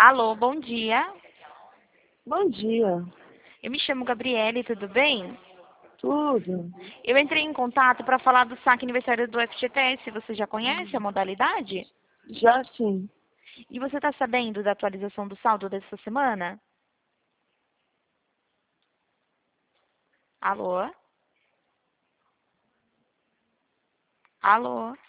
Alô, bom dia. Bom dia. Eu me chamo Gabriele, tudo bem? Tudo? Eu entrei em contato para falar do saque aniversário do FGTS. Você já conhece a modalidade? Já sim. E você está sabendo da atualização do saldo dessa semana? Alô? Alô?